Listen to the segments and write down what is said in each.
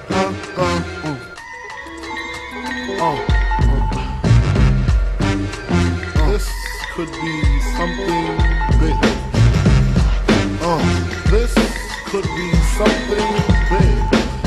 This could be something big. This could be something big.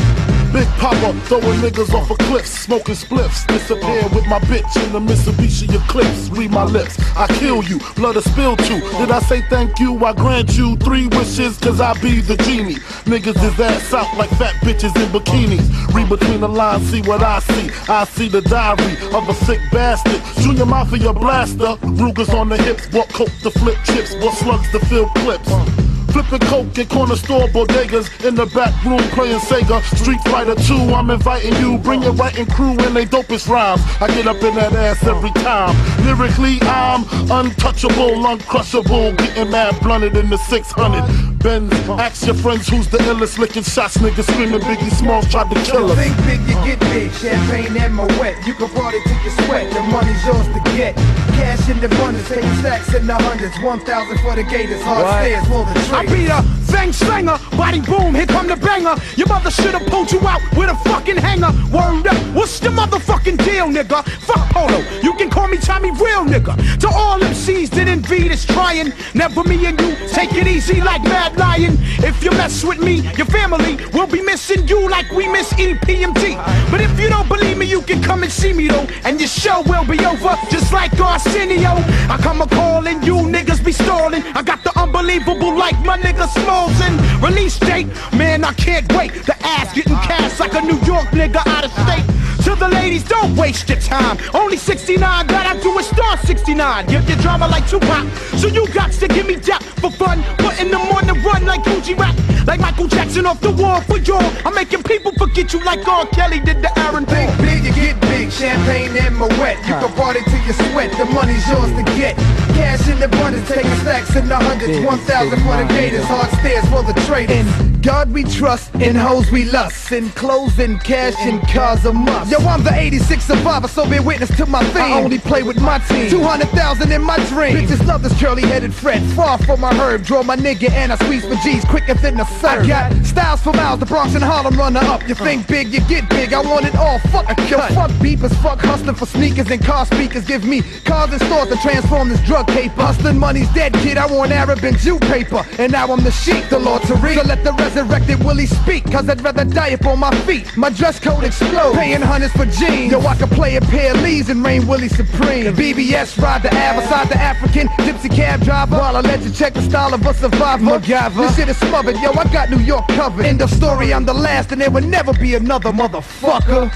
Big Papa throwing niggas off of cliffs, smoking spliffs, disappear with my bitch in the Mitsubishi Eclipse. Read my lips, I kill you, blood is spilled too. Did I say thank you? I grant you 3 wishes, cause I be the genie. Niggas is ass out like fat bitches in bikinis. Read between the lines, see what I see. I see the diary of a sick bastard. Junior Mafia blaster, Rugers on the hips, bought coke to flip chips, bought slugs to fill clips. Flipping coke in corner store bodegas, in the back room playing Sega. Street Fighter 2, I'm inviting you. Bring your writing crew and they dopest rhymes. I get up in that ass every time. Lyrically, I'm untouchable, uncrushable. Getting mad blunted in the 600. Benz, ask your friends who's the illest. Licking shots, niggas screaming Biggie Smalls tried to kill us. Think big, you get big. Champagne and Moet. You can party till you sweat. The money's yours to get. Cash in the abundance, taking stacks in the hundreds. 1,000 for the gators, hard stairs for the trade. I be a fang slanger, body boom, here come the banger. Your mother should've pulled you out with a fucking hanger. Word up, what's the motherfucking deal, nigga? Fuck Polo, you can call me Tommy Real, nigga. To all MCs that envy this trying, never me and you, take it easy like Mad Lion. If you mess with me, your family will be missing you like we miss EPMD. But if you don't believe me, you can come and see me though, and your show will be over, just like Arsenio. I come a-calling, you niggas be stalling. I got the unbelievable like my nigga Smalls in. Release date, man, I can't wait. The ass getting cast like a New York nigga out of state. To the ladies, don't waste your time. Only 69, that I do is star 69. Give your drama like Tupac, so you got to give me that for fun. Putting them on the run like Gucci rap, like Michael Jackson off the wall for y'all. I'm making people forget you like R. Kelly did to Aaron Paul. Think big, you get big. Champagne and Moet. You can party till you sweat. The money's yours to get. Cash in the abundance, taking stacks in the hundreds. 1,000 for the gators, hard stairs for the traders. In God we trust, in hoes we lust, in clothes and cash and cars a must. Yo, I'm the 86 survivor, so bear witness to my theme. I only play with my team. 200,000 in my dream. Bitches love this curly-headed Fred. Far from my herb, draw my nigga and I squeeze for G's quicker than the surf. I got styles for miles, the Bronx and Harlem runner up. You think big, you get big. I want it all. Fuck a cut. Yo, fuck beepers, fuck hustling for sneakers and car speakers. Give me cars and stores to transform this drug paper. Hustling money's dead, kid. I want Arab and Jew paper, and now I'm the sheik, the Lord Tariq. So let the resurrected Willie speak, cause I'd rather die up on my feet. My dress code explode, paying hundreds for jeans. Yo, I could play a pair of Lees and reign Willie Supreme. BBS ride the Ave beside the African gypsy cab driver, while I let you check the style of a survivor. MacGyver. This shit is smothered, yo, I got New York covered. End of story, I'm the last and there will never be another motherfucker.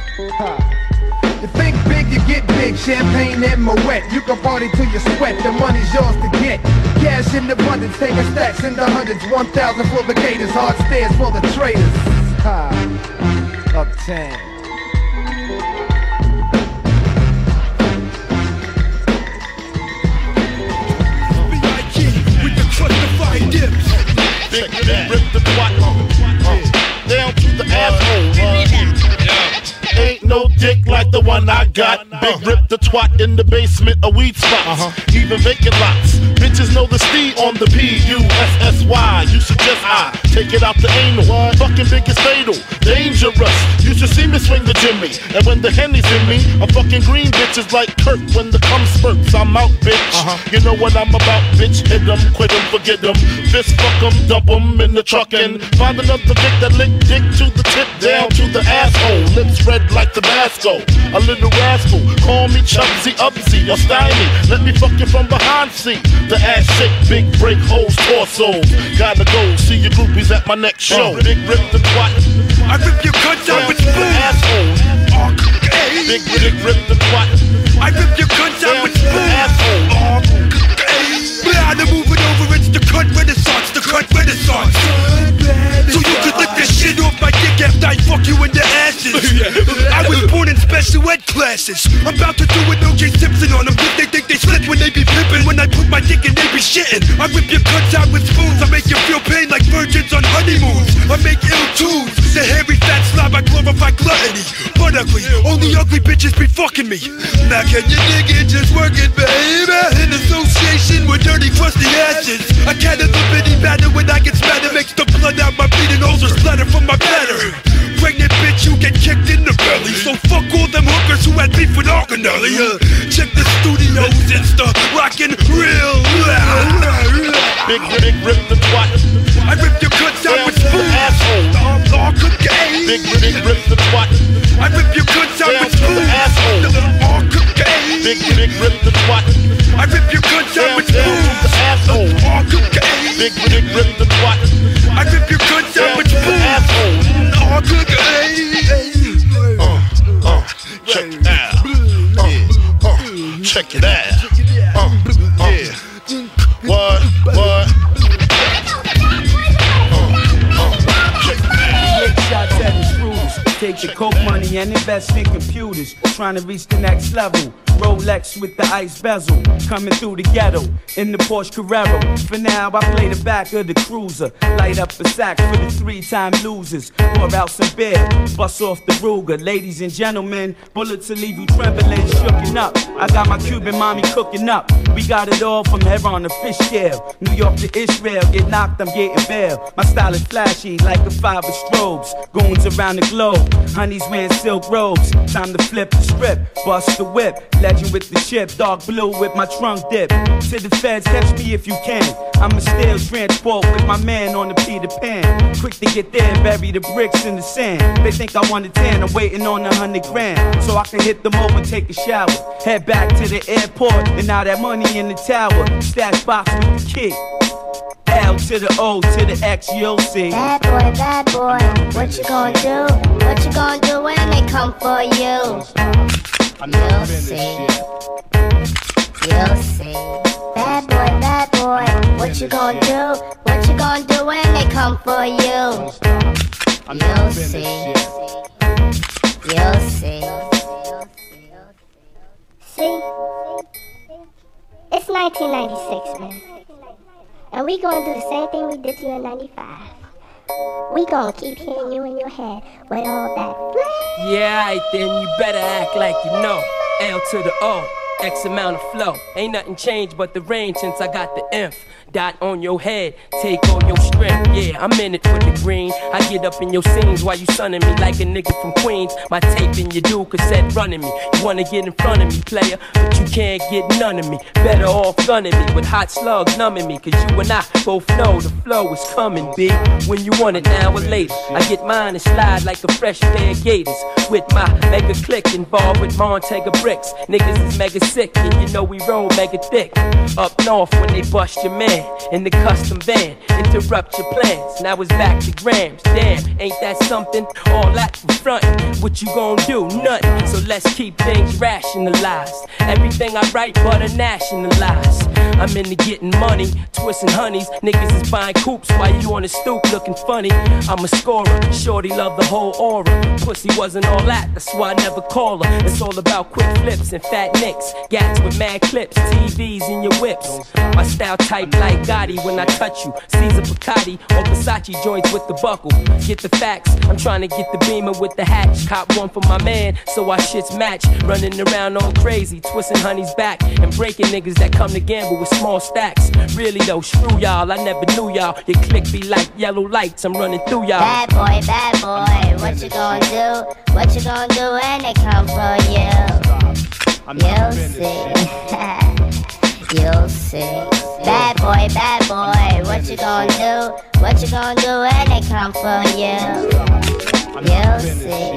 You think big, you get big. Champagne and Moet. You can party till you sweat. The money's yours to get. Cash in the abundance, taking stacks in the hundreds. 1,000 for the gators, hard stairs for the traders. Uptown. With the trust dips. Big rip the twat. Down to the asshole. Ain't no dick like the one I got. Big rip the twat in the basement, a weed spot. Even vacant lots. Bitches know the Steve on the P-U-S-S-Y. You suggest I take it out the anal. Fucking big is fatal, dangerous. You should see me swing the Jimmy. And when the Henny's in me, I'm fucking green bitches like Kirk. When the cum spurts, I'm out, bitch. You know what I'm about, bitch. Hit 'em, quit 'em, forget 'em. Fist fuck 'em, dump 'em in the truck and find another dick that lick dick to the tip, down to the asshole. Lips red like Tabasco, a little rascal. Call me Chubsy Upsy or Stymy. Let me fuck you from behind, see the ass shake, big break holes, torsos. Gotta go see your groupies at my next show. Big rip the twat. I rip your cunt out with spoons. Asshole. Okay. Big rip the twat. I rip your cunt out with spoons. Asshole. Okay. Now moving over, it's the cunt renaissance, the cunt renaissance. So you could lick the shit off my dick after I fuck you in the asses. I was born in special ed classes. I'm about to do an O.J. Simpson on them. They think they split when they be pimping. When I put my dick in, they be shitting. I rip your cuts out with spoons. I make you feel pain like virgins on honeymoons. I make ill tunes. The hairy fat slob, I glorify gluttony. But ugly, only ugly bitches be fucking me. Now can you dig it? Just work it, baby. In association with dirty, crusty asses. I can't have the bitty matter when I get smatter. Makes the blood out my bleeding ulcers splatter from my bladder. Pregnant bitch, you beef with Arcanelli. Check the studio's Insta, rockin' real loud. Big rip the twat. I rip your guts out with spoons. All cocaine. Big rip the twat. I rip your guts out with spoons. All cocaine. Big rip the twat. I rip your guts out with spoons. All cocaine. Big rip the twat. I rip your guts out with spoons. All cocaine. Check it out. Check it out. Yeah. What? Shots at intruders. Take the coke money and invest in computers. Trying to reach the next level. Rolex with the ice bezel. Coming through the ghetto in the Porsche Carrera. For now, I play the back of the cruiser. Light up a sack for the 3-time losers. Pour out some beer, bust off the Ruger. Ladies and gentlemen, bullets will leave you trembling, shooken up. I got my Cuban mommy cooking up. We got it all from Heron to Fishtail. New York to Israel, get knocked, I'm getting bail. My style is flashy like a 5 of strobes. Goons around the globe, honeys wearing silk robes. Time to flip the script, bust the whip. Legend with the chip, dark blue with my trunk dip. To the feds, catch me if you can. I'm a steel transport with my man on the Peter Pan. Quick to get there, bury the bricks in the sand. They think I want a 10, I'm waiting on 100 grand. So I can hit them over and take a shower. Head back to the airport, and now that money in the tower. Stash box with the kid. L to the O to the X, you'll see. Bad boy, what you gonna do? What you gonna do when they come for you? You'll see. You'll see. Bad boy, what you gonna do? What you gonna do when they come for you? You'll see. You'll see. See? It's 1996, man. And we gonna do the same thing we did to you in 95. We gonna keep hitting you in your head with all that flash. Yeah, alright then, you better act like you know. L to the O, X amount of flow. Ain't nothing changed but the range since I got the inf. Dot on your head, take all your strength. Yeah, I'm in it for the green. I get up in your scenes while you sunning me like a nigga from Queens. My tape in your dude cassette running me. You wanna get in front of me, player, but you can't get none of me. Better off gunning me with hot slugs numbing me. Cause you and I both know the flow is coming, B. When you want it now or later, I get mine and slide like a fresh pair of gators. With my mega click involved with Montega bricks. Niggas is mega sick and you know we roll mega thick. Up north when they bust your man in the custom van, interrupt your plans. Now it's back to grams. Damn, ain't that something? All that for frontin'. What you gon' do? Nothing. So let's keep things rationalized. Everything I write but a nationalized. I'm into getting money, twisting honeys. Niggas is buying coops while you on the stoop looking funny. I'm a scorer, shorty love the whole aura. Pussy wasn't all that, that's why I never call her. It's all about quick flips and fat nicks. Gats with mad clips, TVs in your whips. My style type like Gotti when I touch you. Caesar Piccati or Versace joints with the buckle. Get the facts, I'm trying to get the Beamer with the hatch. Cop one for my man, so our shits match. Running around all crazy, twisting honey's back. And breaking niggas that come to gamble with small stacks. Really though, screw y'all, I never knew y'all. Your click be like yellow lights, I'm running through y'all. Bad boy, what you gonna do? What you gonna do when they come for you? You'll see. You'll see. Bad boy, what you gonna do? What you gonna do when they come for you? You'll see.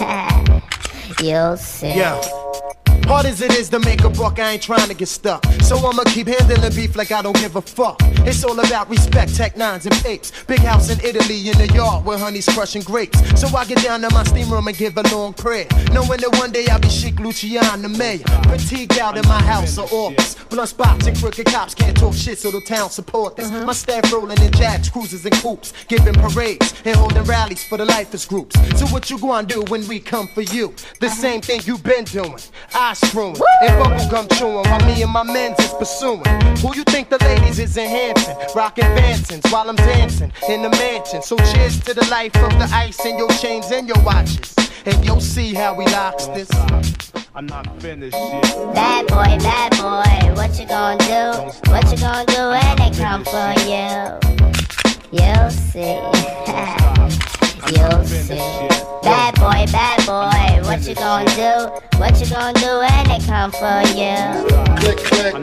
You'll see. Yeah. Hard as it is to make a buck, I ain't trying to get stuck. So I'ma keep handling beef like I don't give a fuck. It's all about respect, Tech 9s and apes. Big house in Italy in the yard where honey's crushing grapes. So I get down to my steam room and give a long prayer, knowing that one day I'll be Chic Luciano, the mayor. Fatigued out in my house or office. Blunt spots and crooked cops can't talk shit, so the town support this. My staff rolling in jacks, cruisers and coupes, giving parades and holding rallies for the lifers groups. So what you gonna do when we come for you? The same thing you been doing. Screwing and bubblegum chewing while me and my men's is pursuing. Who you think the ladies is enhancing? Rockin' Vansons while I'm dancing in the mansion. So cheers to the life of the ice in your chains and your watches. And you'll see how we locks this. I'm not finished yet. Bad boy, what you gonna do? What you gonna do when they come for you? You'll see. You'll see. Bad boy, bad boy, what you gonna do? What you gonna do when they come for you? Click, click.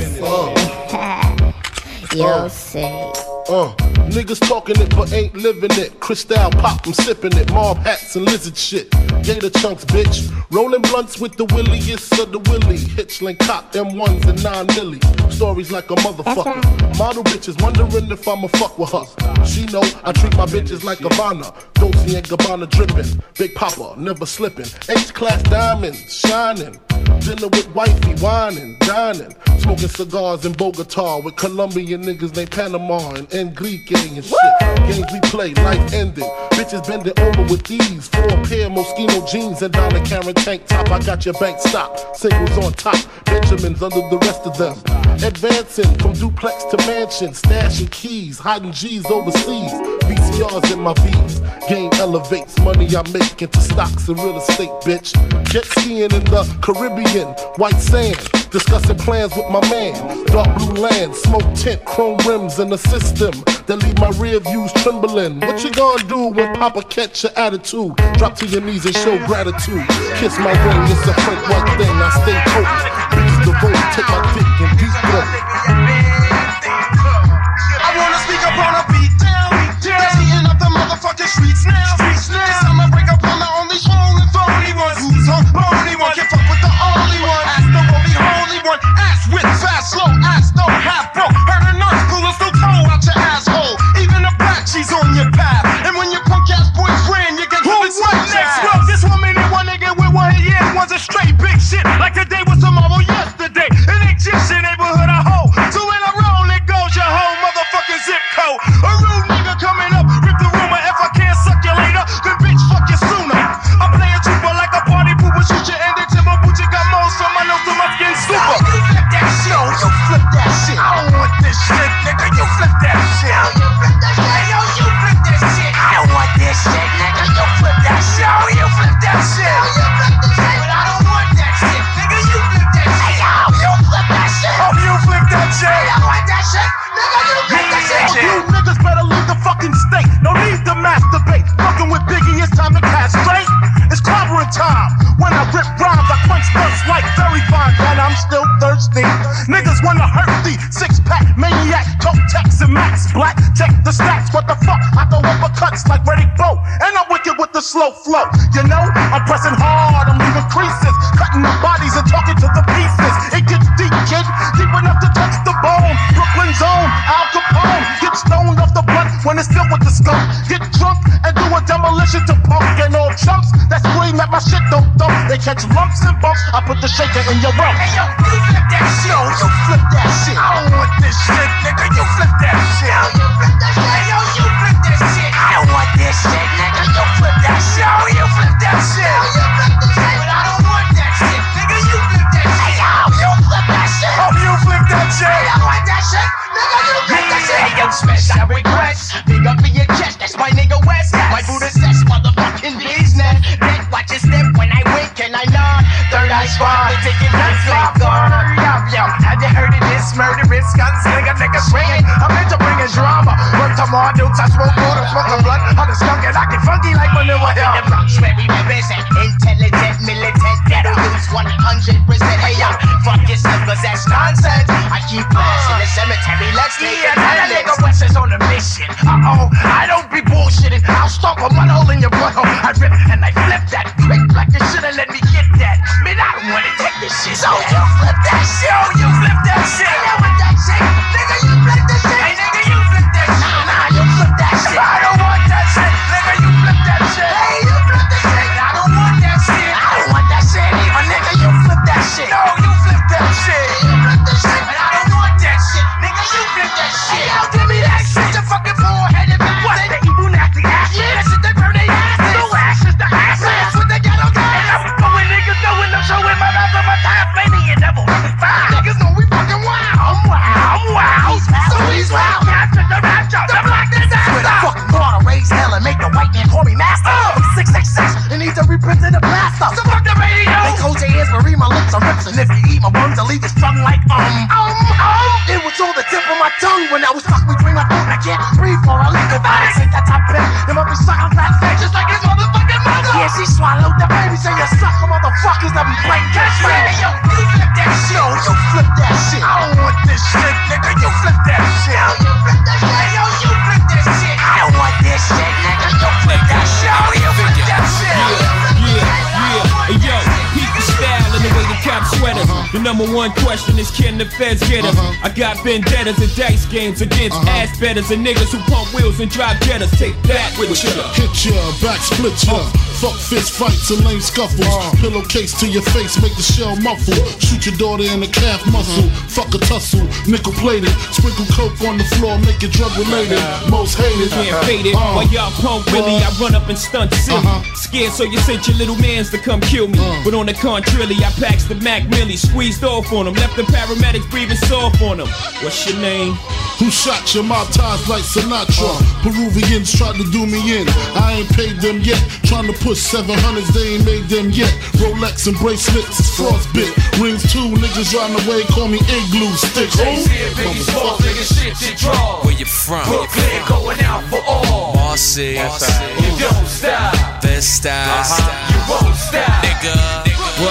You'll see. You'll see. Niggas talking it but ain't living it. Cristal pop, I'm sipping it. Mob hats and lizard shit. Gator chunks, bitch. Rolling blunts with the williest of the willy. Hitchling cop M1s and 9 milli. Stories like a motherfucker. Model bitches wondering if I'ma fuck with her. She know I treat my bitches like Havana. Dolce and Gabbana dripping. Big Papa, never slipping. H-class diamonds, shining. Dinner with wifey, whining, dining. Smoking cigars in Bogota with Colombian niggas named Panama and Enrique and shit. Games we play, life ending. Bitches bending over with these 4 pair Moschino jeans and Donna Karen tank top. I got your bank stop. Singles on top, Benjamins under the rest of them. Advancing from duplex to mansion, stashing keys, hiding G's overseas. VCRs in my V's. Game elevates, money I make into stocks and real estate, bitch. Jet skiing in the Caribbean, white sand. Discussing plans with my man. Dark blue land, smoke tint, chrome rims in the system that leave my rear views trembling. What you gonna do when Papa catch your attitude? Drop to your knees and show gratitude. Kiss my ring, it's a Frank White thing. I stay potent. Bitches the road, take my dick and deep throat. I wanna speak up on a beat down. That's eating up the motherfucking streets now. This time I break up on the only strong and phony one. Who's on only one? Can fuck with the only one. Ask the only holy one. Ass with fast, slow, ass don't have broke. Heard a nurse school is still toe out your asshole. Even a black, she's on your path. And when your punk ass boyfriend, you get to it next. Well, this one minute, one nigga with 1 year was a straight big shit. Like today was tomorrow, yesterday. It ain't just your neighborhood, a hoe. So in a roll, it goes your whole motherfucking zip code. A rude nigga coming up, rip the rumor. If I can't suck you later, then bitch fuck you sooner. I play a trooper like a party pooper, shoot you and the timber boot. You got moles from my nose to my skin super. You flip that shit, yo, you flip that shit. I don't want this shit, nigga. You flip that shit. Yo, you flip that shit. Yo, you flip that shit. I don't want this shit, nigga. You flip that shit. Yo, you flip that shit. Yo, you flip that shit. But I don't want that shit, nigga. You flip that shit. Yo, you flip that shit. Oh, you flip that shit. I don't want that shit, nigga. You flip that shit. You niggas better leave the fucking state. No need to masturbate. Fucking with Biggie, it's time to castrate. It's clobbering time. When I rip rhymes, I quench thirst like very fine, and I'm still thirsty. Niggas wanna hurt thee. 6-pack, maniac, toe tex and max black. Check the stats, what the fuck? I throw uppercuts like Riddick Bowe, and I'm wicked with the slow flow. You know, I'm pressing hard, I'm leaving creases, cutting the bodies and talking to the pieces. It gets deep, kid, deep enough to touch the bone. Brooklyn zone, Al Capone. Get stoned off the blunt when it's filled with the skunk. Get drunk and do a demolition to punk and all chumps that scream at my shit don't thump. They catch lumps and bumps. I put the shaker in your rump. Hey yo, you flip that shit. Yo, you flip that shit. I don't want this shit, nigga. You flip that shit. Yo, you flip that shit. Hey yo, you flip that shit. I don't want this shit, nigga. You flip that shit. Yo, you flip that shit. Yo, you flip that shit. But I don't want that shit, nigga. You flip that shit. Hey yo, you flip that shit. Oh, you flip that shit. I don't want that shit, nigga. You flip that shit. Hey yo, special request. Big up in your chest. That's my nigga West. My Buddha says motherfucking business. Then watch your step when I wink and I nod. Third eye spot, taking nice like guard. Yo, have you heard of this murderous gunslinger nigga swinging? I'm into bringing drama. Work tomorrow, dudes, I smoke wood, I'm smoking blood. I'm a skunk and I get funky like manure. The Bronx where we represent intelligent, militant, ghetto use 100%. Hey yo, fuck yourself cause that's nonsense. I keep blast in the cemetery, let's take it. That nigga West is on a mission. I don't be bullshitting. I'll stomp a mud hole in your butthole. I rip and I flip that quick like you should've let me get that. Man, I don't wanna take this shit. So you flip that shit. Yo, you flip that shit. Hey, with that shit. Nigga, you flip that shit. Hey, nigga, you flip that shit. Nah, you flip that shit. I don't want that shit. Nigga, you flip that shit. Hey, you flip that shit. I don't want that shit. I don't want that shit either. Nigga, you flip that shit. No, you flip that shit. You flip that shit. But I don't want that shit. Nigga, you flip that shit. Hey, yo, give me that shit. Your fucking foreheaded bastard. What the evil nasty ass? Yeah, that shit they burn they asses. No ass is the ass. That's what they got on time. And I'm going niggas knowing I'm showing my mouth on my time. Maybe you never really fine. Niggas know we fucking wild. I'm wild. So he's wild. Capture the rapture. The blackness ass. Swear to fucking God, I raise hell and make the white man call me master. I'm 666 and need to reprint in the blaster. So fuck the radio. They cold your ears, but read my lips are rips. And if you eat my buns, I'll leave you strung like It was on the tip of my tongue when I was stuck between in my throat, I can't breathe for a liquor. Body say that I'm bad. Them up be sucking flat face just like his motherfucking mother. Yeah, she swallowed the baby, say you sucker motherfuckers that be playing catch me. Hey, yo, you flip that shit. Yo, you flip that shit. I don't want this shit, nigga. You flip that shit. Yo, you flip that shit. Yo, you flip that shit. I don't want this shit, nigga. You flip that shit. Yo, you flip that shit. Hey, yo, keep the style and the way the cops sweaters. The number one question is, can the feds get us? I got vendettas and dice games against ass betters and niggas who pump wheels and drive jettas. Take that with ya. Hit ya, back split ya. Fuck fist fights and lame scuffles. Pillowcase to your face, make the shell muffle. Shoot your daughter in the calf muscle. Fuck a tussle, nickel plated. Sprinkle coke on the floor, make it drug related. Most hated. Can't fade it. While y'all punk Willie, I run up and stunt silly. Scared so you sent your little mans to come kill me. But on the contrary, I packs the Mac Millie, squeezed off on them, left the paramedics breathing soft on them. What's your name? Who shot your mouth ties like Sinatra? Peruvians tried to do me in. I ain't paid them yet. Trying to push 700s, they ain't made them yet. Rolex and bracelets is frostbit. Rings too, niggas riding away, call me igloo sticks. Biggie Smalls, nigga, shit you draw. Where you from? Brooklyn, going out for all. Marcy, you don't stop. Best style, you won't stop. Nigga,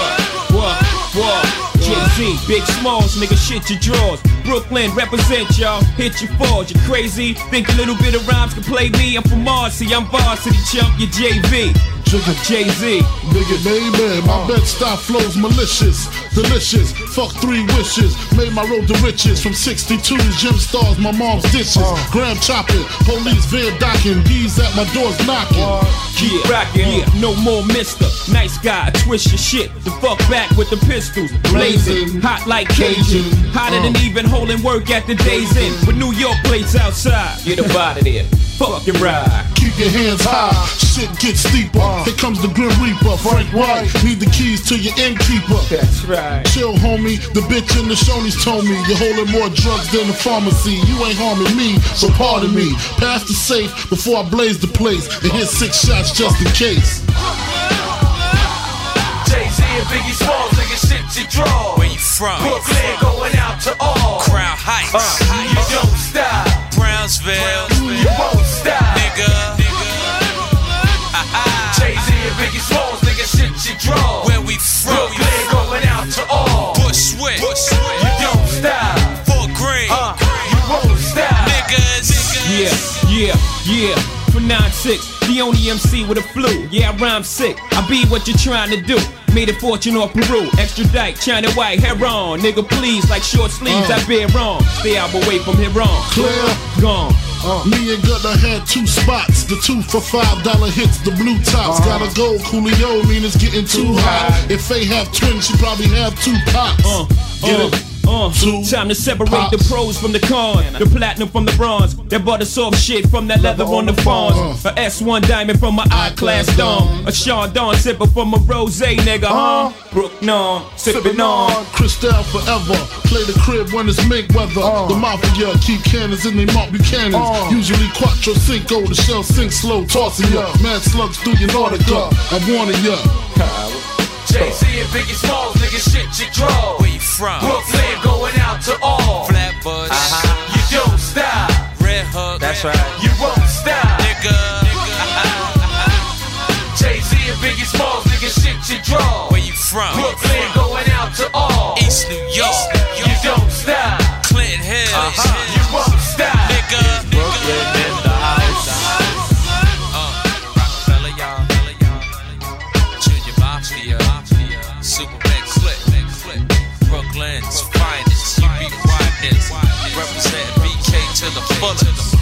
What? Jay-Z, Big Smalls, nigga, shit your drawers. Brooklyn, represent y'all, hit your fours. You crazy? Think a little bit of rhymes can play me? I'm from Marcy, I'm varsity chump, you JV. Jay-Z, nigga, baby, my Bed-Stuy flows malicious, delicious. Fuck 3 wishes, made my road to riches. From 62's gym stars, my mom's dishes. Graham chopping, police van docking, D's at my doors knocking. Yeah, rockin', yeah, no more mister. Nice guy, twist your shit. The fuck back with the pistols, blazing, hot like Cajun. Hotter than even holding work at the day's end. With New York plates outside, get up out of there. Fuck your ride. Keep your hands high, shit gets steeper. Here comes the Grim Reaper, Frank White. Need the keys to your innkeeper. That's right. Chill, homie. The bitch in the Shoney's told me you're holding more drugs than the pharmacy. You ain't harming me, so pardon me. Pass the safe before I blaze the place and hit 6 shots just in case. Jay-Z and Biggie Smalls, nigga, shit you draw. Where you from? Brooklyn, going out to all. Crown Heights, you don't stop. Brownsville, you won't stop. Nigga. Jay-Z and Biggie Smalls, nigga, shit you draw. Where we from? Brooklyn, going out to all. Bushwick, you don't stop. Fort Greene, you won't stop. Niggas. Yeah. For 9-6, the only MC with a flu. Yeah, I rhyme sick. I be what you're trying to do. Made a fortune off Peru. Extra dyke, China white, hair on. Nigga, please, like short sleeves, I bear wrong. Stay out away from here on. Clear. Gone. Me and Gunna had 2 spots. The 2 for $5 hits, the blue tops. Gotta go, Coolio, mean it's getting too hot. If they have twins, she probably have 2 pops. Get it? Time to separate the pros from the cons, the platinum from the bronze, that butter soft shit from that leather on the fawns. A S1 diamond from my I-class dome, a Sean Dawn sipper from a rosé, nigga. Brook non, sippin' on. Cristal forever, play the crib when it's mink weather. The mafia keep cannons in they Mark Buchanans. Usually Quattro Cinco, the shell sink slow, tossing ya. Mad slugs through your Nautica, I'm warning ya. Jay-Z and Biggie Smalls, nigga, shit you draw. Where you from? Brooklyn, going out to all. Flatbush, you don't stop. Red Hook, that's right. You won't stop, nigga. Jay-Z and Biggie Smalls, nigga, shit you draw. Where you from? Brooklyn, going out to all. East New York, you don't stop. Clinton Hills, you won't stop, nigga. Brooklyn in the house. Rockefeller, y'all. Junior Mafia. Super Big Flip, Brooklyn's finest, you be quietness, representing BK to the fullest.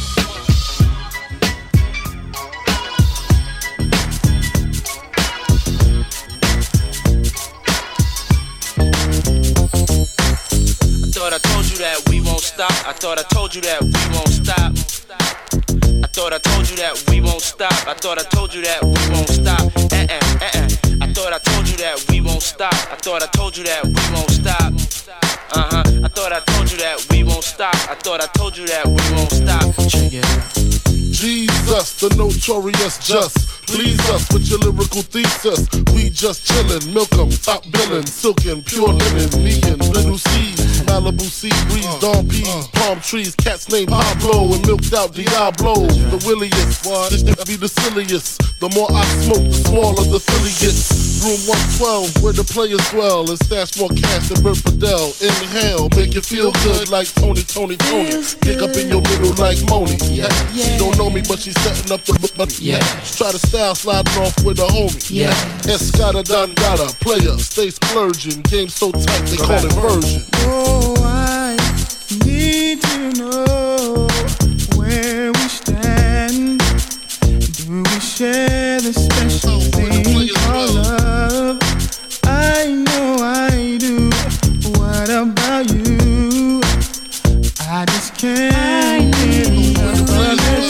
I thought I told you that we won't stop. I thought I told you that we won't stop. I thought I told you that we won't stop. I thought I told you that we won't stop. I thought I told you that we won't stop. I thought I told you that we won't stop. I thought I told you that we won't stop. I thought I told you that we won't stop. Check it out. Jesus, the notorious just. Please us with your lyrical thesis. We just chillin', milk 'em, top billin', silkin', pure linen, vegan, little seeds, Malibu sea breeze, dawn peas, palm trees, cats named Pablo and milked out Diablo. The williest, this nigga be the silliest. The more I smoke, the smaller the Philly gets. Room 112, where the players dwell, and stash more cash than Bert Fidel. Inhale, make you feel good like Tony. Pick up in your middle like Moni. Yeah. She don't know me, but she's setting up the money. Yeah. Try to style sliding off with a homie. Yeah. Escada Dangada, player, stay splurging. Game so tight they call it version. Oh, I need to know where we stand. Do we share the special thing called love? I know I do. What about you? I just can't get enough of this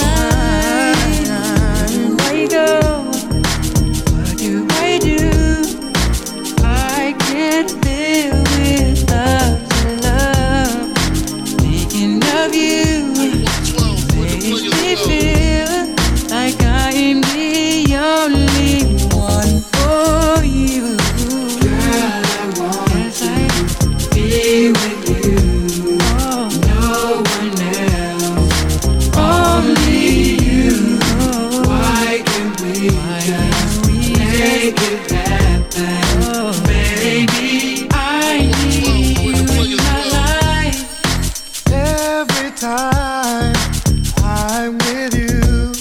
time. Where you go? What do I do? I can't live without your love. Thinking of you makes me feel like I am the only one for you. Girl, I want to be with you. No one else, only you. Why can't we just make it happen? Baby, I need you in my life. Every time I'm with you,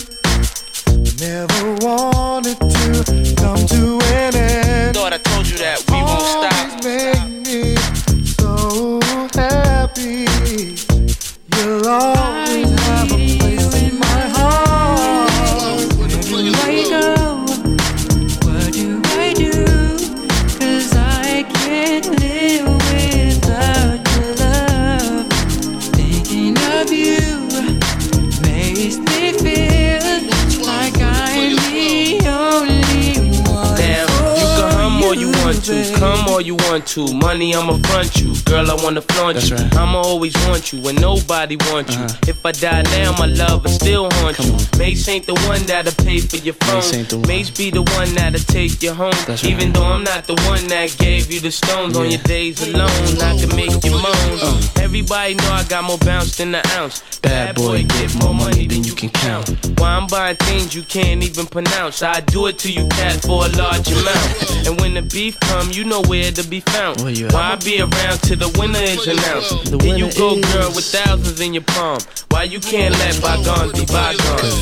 never wanted to come to an end. Thought I told you that we won't stop. Always make me so happy. You'll always have a place in my heart. Where you go? What do I do? 'Cause I can't live without your love. Thinking of you makes me feel like I'm the only one. Damn, you can hum all you want to, come all you want to. Money, I'ma front you. Girl, I wanna flaunt you. Right. I'ma always want you when nobody wants you. If I die now, my love will still haunt you. Mace ain't the one that'll pay for your phone. Mace be the one that'll take you home. That's Even right. though I'm not the one that gave you the stones on your days alone, I can make you moan. Everybody know I got more bounce than an ounce. Bad boy, get more money than you can count. Why I'm buying things you can't even pronounce. I do it to you, cat, for a large amount. And when the beef come, you know where to be found. Where you at? Why I be around till the winner is announced? The Here you winner go, is- girl, with thousands in your palm. Why you can't let bygones be bygones?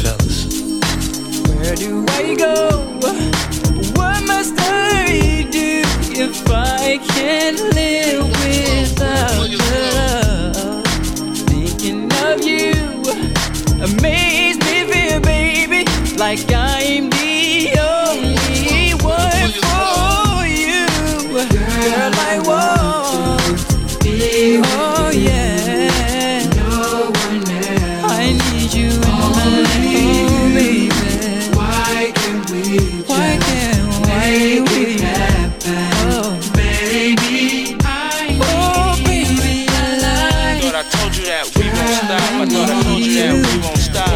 Where do I go? What must I do if I can't live without love? Thinking of you makes me feel, baby, like I'm the only one for you. Girl, I want be. Oh yeah. No one else. I need you in my life, baby. Why can't we make it happen? Oh, baby, baby, I Thought I told you that we won't stop. I thought I told you that we won't stop.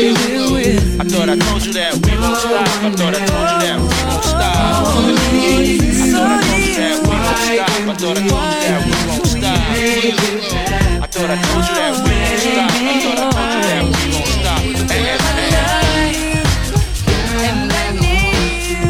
I thought I told you that we won't stop. I thought I told you that we won't stop. I thought I told you that we won't stop. I thought I told you that we won't stop. I thought I told you that we won't stop. I thought I told you that we won't stop. and I need you.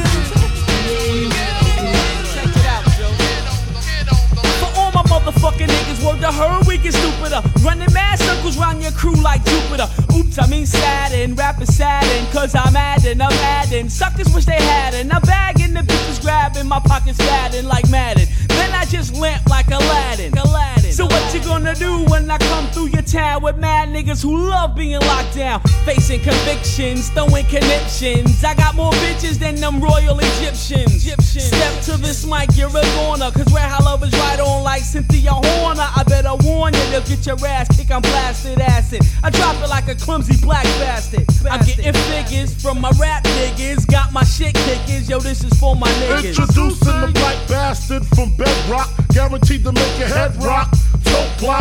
Check it out, Joe. For all my motherfucking niggas, word to her, we get stupider. Running mad circles round your crew like Jupiter. Oops, I mean sadden, rapping sadden, cause I'm adding. Suckers wish they had it. I'm bagging, the bitches grabbing, my pockets fatting like Madden. Then I just lamp like Aladdin. So what you gonna do when I come through your town with mad niggas who love being locked down? Facing convictions, throwing conniptions. I got more bitches than them royal Egyptians. Step to this mic, you're a goner, cause where I love is right on like Cynthia Horner. I better warn you, they'll get your ass kicked on blasted acid. I drop it like a clumsy black bastard. I'm getting figures from my rap niggas. Got my shit kickers, yo, this is for my niggas. Introducing the black bastard from Bedrock, guaranteed to make your head rock. Dope blocks,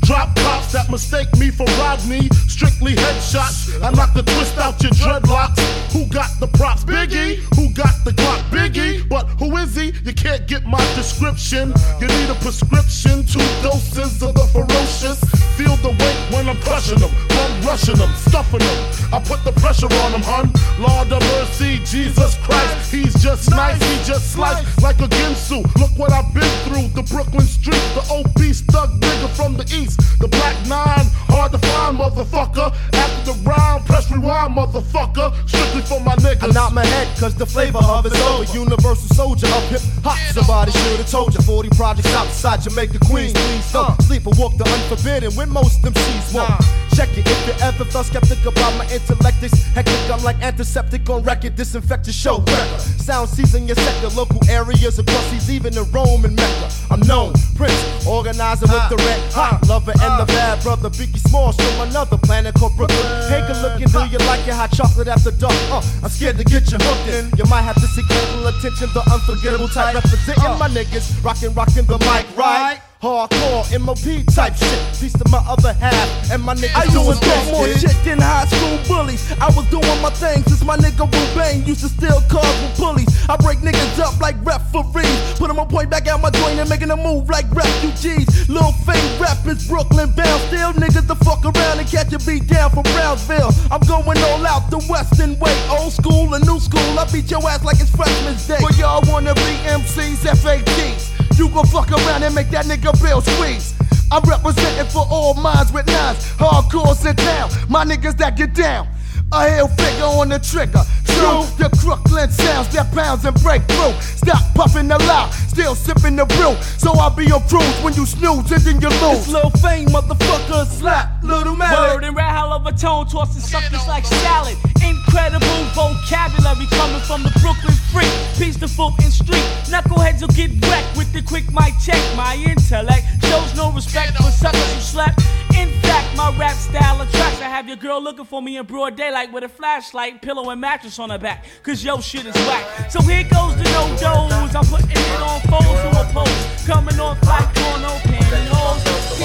Drop cops that mistake me for Rodney. Strictly headshots. I knock the twist out your dreadlocks. Who got the props? Biggie. Who got the Glock? Biggie. But who is he? You can't get my description. You need a prescription. 2 doses of the ferocious. Feel the weight when I'm crushing them. I'm rushing them, stuffing them. I put the pressure on them, hun. Lord of mercy, Jesus Christ. He's just nice, he just sliced like a Ginsu. Look what I've been through. The Brooklyn street, the obese thug nigga from the east. The Black 9, hard to find, motherfucker. After the round, press rewind, motherfucker. Strictly for my niggas. I nod my head cause the flavor of it's over. Universal soldier of hip hop. Somebody should've told you. 40 projects outside Jamaica, Queens. Please don't sleep or walk the unforbidden when most MCs won't. Check it if you ever felt skeptic about my intellect. It's hectic, I'm like antiseptic on record. Disinfect your show record. Sound season your sector. Local areas across seas, even in Rome and Mecca. I'm known, Prince, organizer with the red hot lover and the bad brother Biggie Smalls from another planet called Brooklyn. Take a look and do you like your hot chocolate after dark? I'm scared to get you hooked in. You might have to seek careful attention. The unforgettable type representing my niggas. Rockin' the mic, right? Hardcore MOP type shit. Piece to my other half and my niggas. I used to do more shit than high school bullies. I was doing my thing since my nigga Rubain used to steal cars with pulleys. I break niggas up like referees. Put them on point back out my joint and making a move like refugees. Lil Fame rap is Brooklyn bound. Still niggas to fuck around and catch a beat down from Brownsville. I'm going all out the western way. Old school and new school. I beat your ass like it's freshman's day. But y'all wanna be MCs, FATs. You gon' fuck around and make that nigga bill squeeze. I'm representing for all minds with nines. Hardcores in town, my niggas that get down. A hell figure on the trigger. True, the Crooklyn sounds that pounds and break through. Stop puffing the loud, still sipping the brew. So I'll be on cruise when you snooze and then you lose. It's Lil Fame, motherfucker, slap, Little Mally. Word and rat hell of a tone, tossing suckers like salad. Incredible vocabulary coming from the Brooklyn freak. Peaceful in street, knuckleheads will get wrecked with the quick mic check. My intellect shows no respect for suckers who slept. In fact, my rap style attracts. I have your girl looking for me in broad daylight with a flashlight, pillow and mattress on her back, cause yo shit is whack. So here goes the no-dos, I'm putting it on foes to oppose. Coming off like porno pantyhose.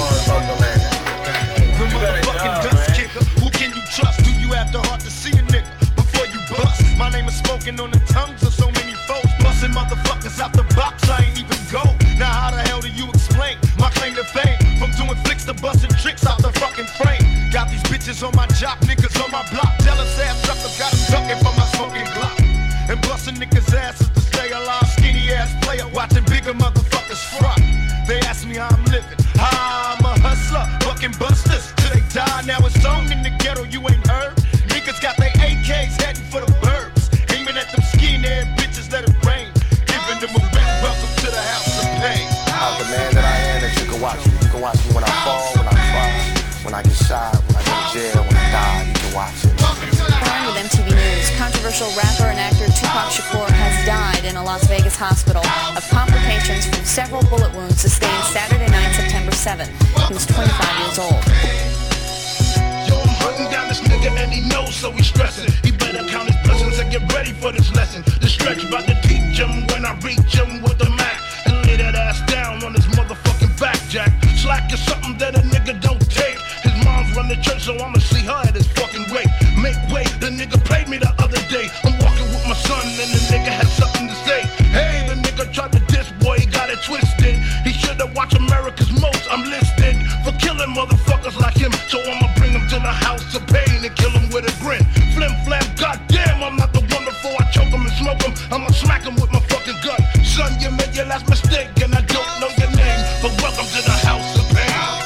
The motherfucking dust kicker, who can you trust? Do you have the heart to see a nigga before you bust? My name is spoken on the tongues of so many folks. Busting motherfuckers out the box, I ain't even go. Now how the hell do you explain my claim to fame? From doing flicks to busting tricks out the fucking frame. Got these bitches on my job, niggas on my block. Jealous ass suckers got them ducking for my smoking block. And busting niggas' asses to stay alive. Skinny ass player watching bigger motherfuckers front. They ask me how I'm living. I'm a hustler, fucking busters till they die. Now it's on in the ghetto, you ain't heard. Niggas got their AKs heading for the burbs. Aiming at them skinny ass bitches, let it rain. Giving them a big welcome to the house of pain. I'm the man that I am that you can watch me. You can watch me when I fall, when I cry, when I get shot, when I go to jail, when I die. You can watch it. Along with MTV News, controversial rapper and actor Tupac Shakur has died in a Las Vegas hospital of complications from several bullet wounds sustained Saturday night, September 7th. He was 25 years old. Yo, I'm hunting down this nigga and he knows, so he's stressing. He better count his blessings and get ready for this lesson. The stretch about to teach him when I reach him with the Mac and lay that ass down on his motherfucking back, Jack. Slack is something that a nigga don't take. His mom's run the church, so I'ma see her at his fucking grave. Make way, the nigga played me the other day. I'm walking with my son and the nigga had something to say. Hey, the nigga tried to diss, boy, he got it twisted. He should've watched America's Most. I'm listed for killing motherfuckers like him, so I'ma bring him to the house of pain and kill him with a grin. Flim flam, goddamn, I'm not the one before I choke him and smoke him. I'ma smack him with my fucking gun. Son, you made your last mistake and I don't know your name, but welcome to the house of pain.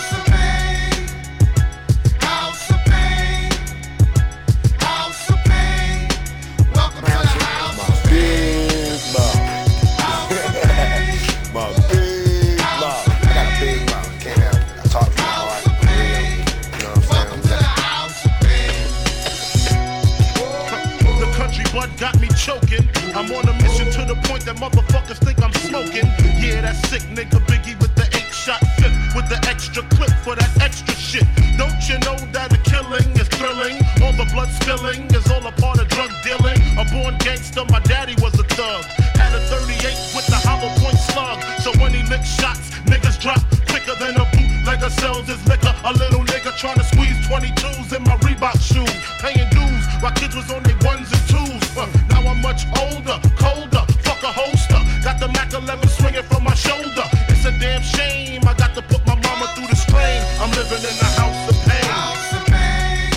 Got me choking. I'm on a mission to the point that motherfuckers think I'm smoking. Yeah, that sick nigga Biggie with the 8-shot fifth with the extra clip for that extra shit. Don't you know that the killing is thrilling? All the blood spilling is all a part of drug dealing. A born gangster, my daddy was a thug. Had a 38 with the hollow point slug. So when he licked shots, niggas drop quicker than a bootlegger nigga sells his liquor. A little nigga trying to squeeze 22s in my Reebok shoes. Paying dues while kids was on their ones and twos. Now I'm much older, colder, fuck a holster. Got the Mac 11 swinging from my shoulder. It's a damn shame I got to put my mama through the strain. I'm living in the house of pain. House of pain.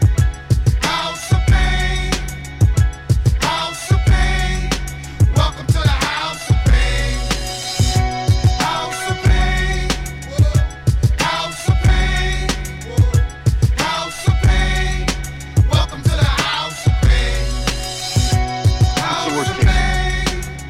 House of pain. House of pain. Welcome to the house of pain. House of pain. House of pain. House of pain. Welcome to the house of pain. House of pain.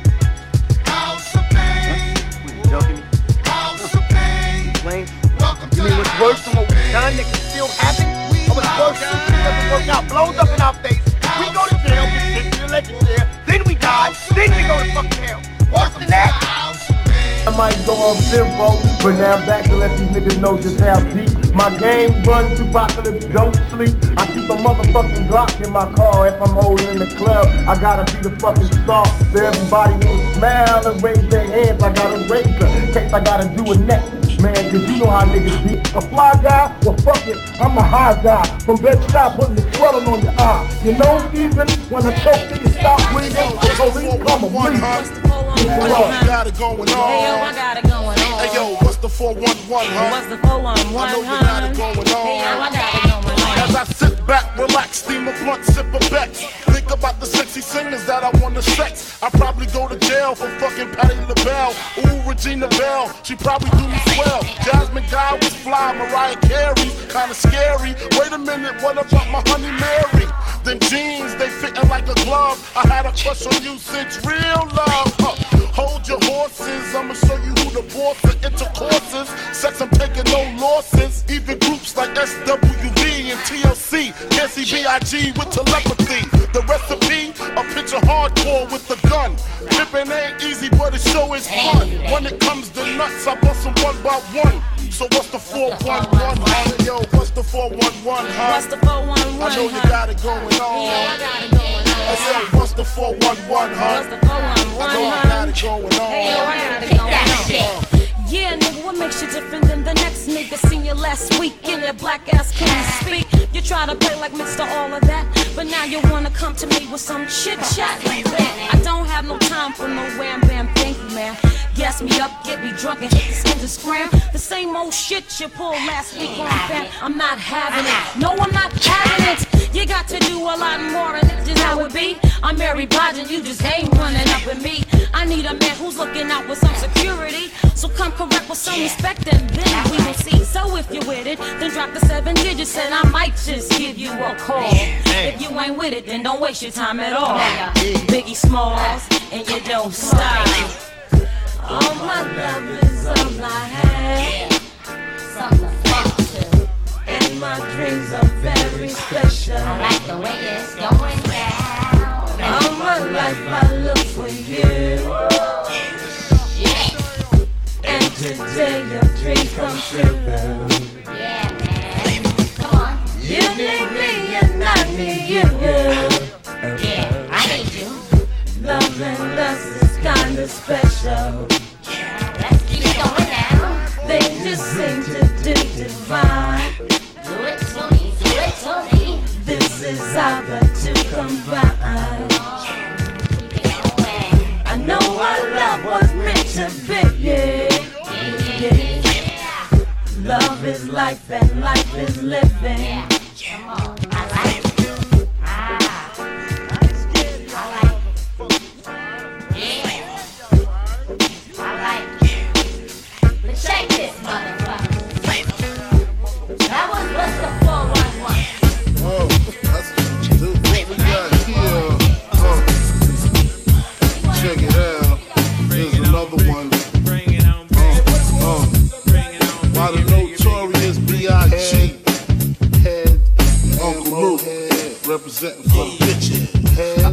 House of pain. You joking me? House of pain. Lame. Welcome to You mean what's worse than what we've done that can still happen? Or what's worse than shit doesn't work out, blows up in our face. We go to jail, get sent to the electric chair, then we die, then we go to fucking hell. Worse than that? I might go on simple, but now I'm back to let these niggas know just how deep my game runs. Apocalypse don't sleep. I keep a motherfucking Glock in my car if I'm holding in the club. I gotta be the fucking star, so everybody will smile and raise their hands. I got a razor, in case I gotta do a neck. Man, cause you know how niggas be. A fly guy? Well fuck it, I'm a high guy. From Bed-Stuy putting the swelling on your eye. You know, even when the choke niggas stop breathing, the police come and breathe. You got it going on. Hey yo, I got it going on. Hey yo, what's the 411, huh? What's the 411, I know you got it going on. Hey yo, I got it going on. As I sit back, relax, steam a blunt, sip a Bex. Think about the sexy singers that I wanna sex. I probably go to jail for fucking Patti LaBelle. Ooh, Regina Belle, she probably do me swell. Jasmine Guy was fly, Mariah Carey, kinda scary. Wait a minute, what about my honey Mary? Them jeans, they fitting like a glove. I had a crush on you since real love. Hold your horses, I'ma show you who the boss of intercourses. Sex, I'm taking no losses. Even groups like SWV and TLC can't see B.I.G. with telepathy. The recipe, a picture hardcore with the gun. Pippin' ain't easy, but it sure is fun. When it comes to nuts, I bust them one by one. So what's the 411, huh? Yo, what's the 411, huh? What's the 411, I know you got it going on. Yeah, I got it going on. I said, what's the 411, huh? What's the 411, I know I got it going on. Hey yo, I got it going on. Yeah, nigga, what makes you different than the next nigga? Seen you last week and your black ass couldn't speak. You try to play like Mr. All of that, but now you wanna come to me with some chit chat like that. I don't have no time for no wham bam, thank you, man. Gas me up, get me drunk and hit the Instagram. The same old shit you pulled last week on fam. I'm not having it. No, I'm not having it. You got to do a lot more, and it's just how it be. I'm Mary Blige, you just ain't running up with me. I need a man who's looking out with some security. So come correct with some respect, and then we will see. So if you're with it, then drop the 7 digits, and I might just give you a call. If you ain't with it, then don't waste your time at all. Biggie Smalls, and you don't stop. All my love is all I have. Something to fuck to. And my dreams are very special. I like the way it's going down. All my life I look for you. And today your dreams come true. Yeah, man. Come on. You need me and I need you. Yeah, I need you. Love and lust is kinda special. Let's keep it going now. They just seem to do divine. Do it to me, do it to me. This is our two combine. I know our love was meant to be, yeah. Love is life and life is living. Come on, I like it. Check this, motherfucker. That was what's the 411. Oh, that's what we got here. Check it out. Here's another one. By the notorious B.I.G. Head, Uncle Luke, representing for the bitch. Head,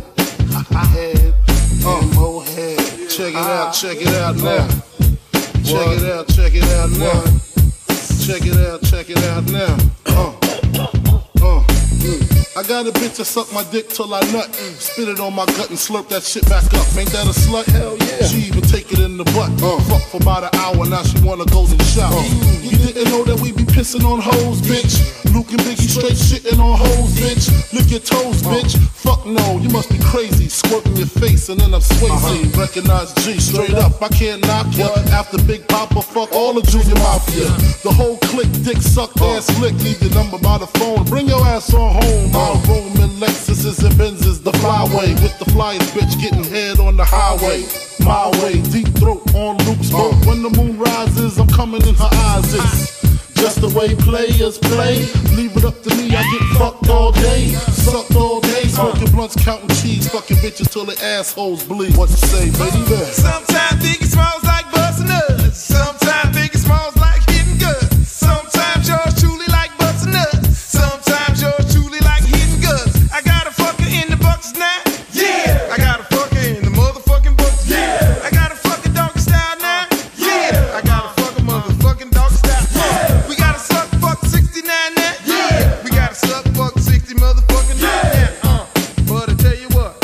head, check it out now. Check it out now. Check it out now. I got a bitch that suck my dick till I nut. Spit it on my gut and slurp that shit back up. Ain't that a slut? Hell yeah. She even take it in the butt. Fuck for about an hour, now she wanna go to the shower. You didn't know that we be pissing on hoes, bitch. Luke and Biggie straight shitting on hoes, bitch. Lick your toes, bitch. Fuck no, you must be crazy. Squirting your face and then I'm Swayze. Recognize G, straight up, I can't knock ya. After Big Papa, fuck all the Junior Mafia. The whole clique, dick suck, ass lick. Leave your number by the phone, bring your ass on home. I'm roaming Lexuses and Benzes, the flyway. With the flyest bitch getting head on the highway. My way, deep throat on Luke's boat. When the moon rises, I'm coming in her eyes. It's just the way players play. Leave it up to me, I get fucked all day. Sucked all day, smoking blunts, counting cheese. Fucking bitches till their assholes bleed. What you say, baby? Sometimes Biggie smells like bustin' nuts. Sometimes Biggie smells like hitting guts. Sometimes yours truly like bustin' nuts. Sometimes yours truly like hitting guts. I got a fucker in the bucks now. Yeah. I got a fucker in the motherfucking bucks. Yeah. I got a fucking dog style now. Yeah. I got a fucking motherfucking dog style. Yeah. We got a suck fuck 69 now. Yeah. We got a suck fuck 60 motherfucking now. But I tell you what,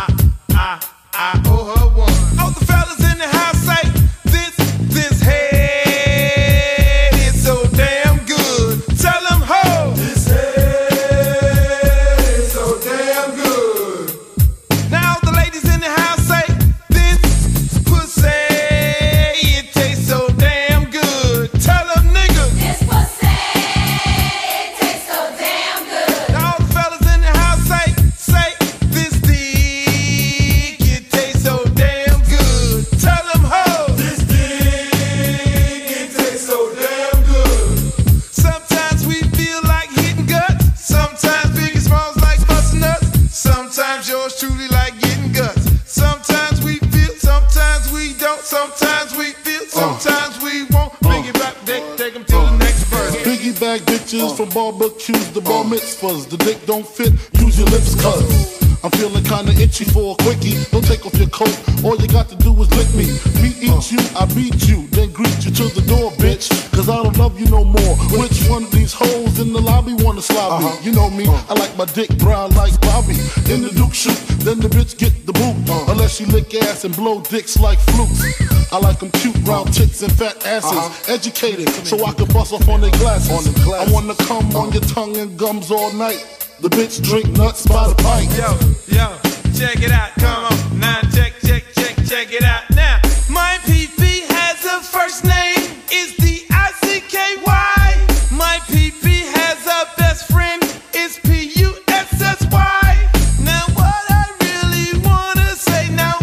I owe her one. All the fellas in the house say this head is so damn good. Tell them ho. This head is so damn good. Now all the ladies in the house say this pussy it tastes so damn good. Tell them niggas. This pussy it tastes so damn good. Now all the fellas in the house say this dick it tastes so damn good. Tell them ho. This dick it tastes so damn good. Sometimes we feel like hitting guts. Sometimes Biggie smells like bustin' nuts. Sometimes yours truly like getting guts. Sometimes we feel, sometimes we don't. Sometimes we feel, sometimes we won't. Biggie back dick, take him to the next verse. Biggie bag bitches from barbecues to bar mitzvahs. The dick don't fit, use your lips, cuz I'm feeling kinda itchy for a quickie. Don't take off your coat, all you got to do is lick me. Me eat you, I beat you, then greet you to the door, bitch. Cause I don't love you no more. Which one of these hoes in the lobby wanna slob me? You know me, I like my dick brown like Bobby. In the Duke shoot, then the bitch get the boot. Unless she lick ass and blow dicks like flutes. I like them cute round tits and fat asses. Educated, so I can bust off on their glasses. I wanna come on your tongue and gums all night. The bitch drink nuts by the pint. Yo, check it out, come on. Now check it out. Now, my PP has a first name, is D-I-C-K-Y. My PP has a best friend, is P-U-S-S-Y. Now what I really wanna say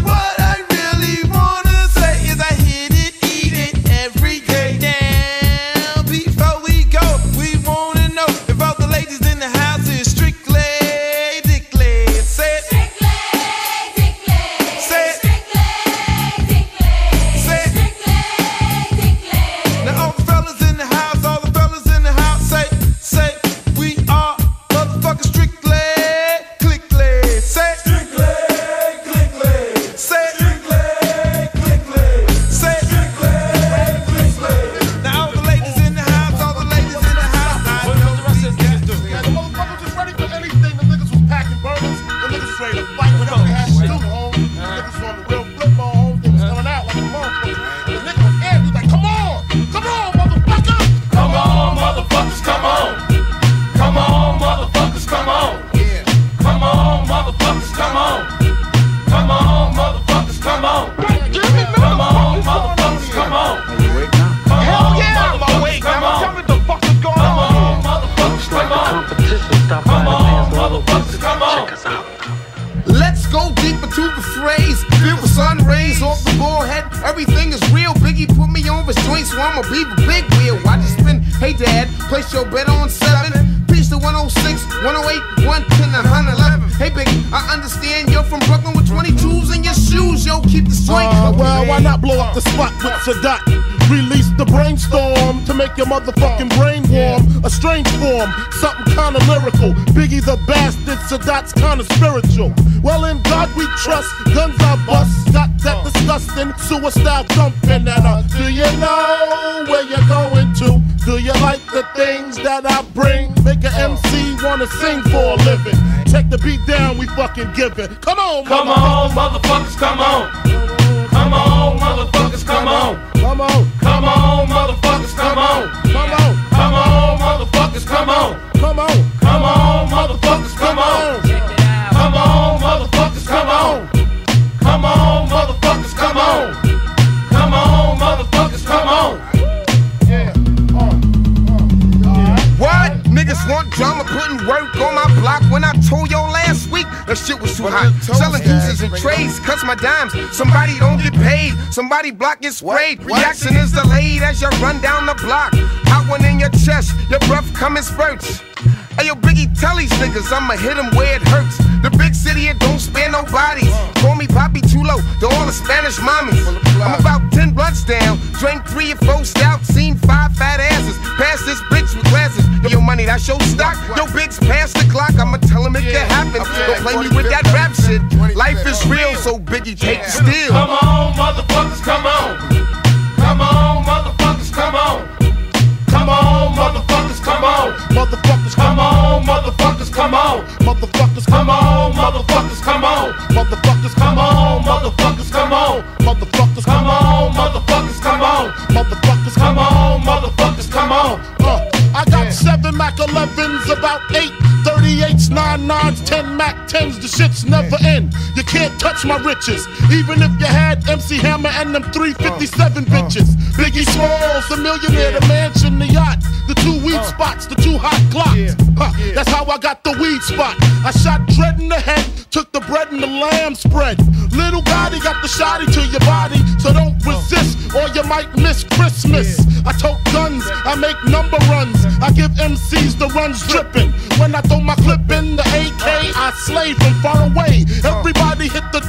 is I hit it, eat it every day. Now, before we go, we wanna know if all the ladies in the house is strictly dickly. Say it. Say it. Say it. Now all the fellas in the house, say we are motherfucking strictly, clickly. Say it. Strictly, clickly. Say it. Strictly, clickly. Say it. Strictly, clickly. Now all the ladies in the house, I know what the niggas do. Yeah, the motherfuckers just ready for anything. The niggas was packing burners. The niggas straight up fight whatever they had to do, home. The niggas on the real flip mode, home. They was coming out like a motherfucker. The nigga was in, he was like, come on, motherfucker. Come on, motherfuckers, come on. Come on, motherfuckers, come on. Yeah. Come on, motherfuckers, come on. Come on, motherfuckers, come on. Come on, motherfuckers, come on. Hell yeah, I'm awake. Come on. Tell me what the fuck is going on. Come on, motherfuckers, come on. Come on, motherfuckers, come on. Check us out. Let's go deep into the phrase. Feel the sun rays off the forehead. Everything is real. Biggie put me on his joint, so I'ma be the big wheel. I just spin. Hey dad, place your bet on 7. Peace to 106, 108, 110, 111. Hey Biggie, I understand you're from Brooklyn with 22s in your shoes. Yo, keep the strength. Well, why not blow up the spot with Sadat? Release the brainstorm to make your motherfucking brain warm. A strange form, something kinda lyrical. Biggie the bastard, Sadat's kinda spiritual. Well, in God we trust, guns I bust. Got that disgusting suicide thumping. And do you know where you're going to? Do you like the things that I bring make an MC wanna sing for a living. Check the beat down, we fucking giving. Come on, come on, motherfuckers, come on. Come on, motherfuckers, come on. Come on, come on, motherfuckers, come on. Come on, come on, motherfuckers, come on. Come on, come on, motherfuckers, come on. Come on, motherfuckers, come on. Come on, motherfuckers, come on. Come on, motherfuckers, come on. What? Niggas want drama, putting work on my block. When I told y'all last week, that shit was too hot. Selling deuces and trades, cuts my dimes. Somebody don't get paid, somebody block gets sprayed. Reaction is delayed as you run down the block. Hot one in your chest, your breath come in spurts. Hey yo, Biggie, tell these niggas I'ma hit them where it hurts. The big city, it don't spare no bodies. Call me Papi Chulo to all the Spanish mommies. I'm about 10 blunts down, drank 3 or 4 stouts, seen 5 fat asses. Pass this bitch with glasses. Yo, money, that's your stock. Yo, Biggs, pass the clock. I'ma tell him it can happen. Don't play me with that rap shit. Life is real, so Biggie, take the steal. Come on, motherfuckers, come on. Come on, motherfuckers, come on. Come on, motherfuckers, come on. Motherfuckers, come on, motherfuckers, come on. Motherfuckers, come on, motherfuckers, come on. Motherfuckers, come on, motherfuckers, come on. Motherfuckers, come on, motherfuckers, come on. Motherfuckers, come on, motherfuckers, come on. I got 7 Mac 11s, about 8 38s, 9 9s, 10 Mac 10s. The shit's never end. You can't touch my riches, even if you had MC Hammer and them 357 bitches. Biggie Smalls, the millionaire, the mansion, the yacht, the 2 weed spots, the 2 hot Glocks. That's how I got the weed spot. I shot Dread in the head, took the bread and the lamb spread. Little Gotti got the shotty to your body, so don't resist or you might miss Christmas. I tote guns, I make number runs, I give MCs the runs dripping. When I throw my clip in the AK, I slay from far away. Everybody hit the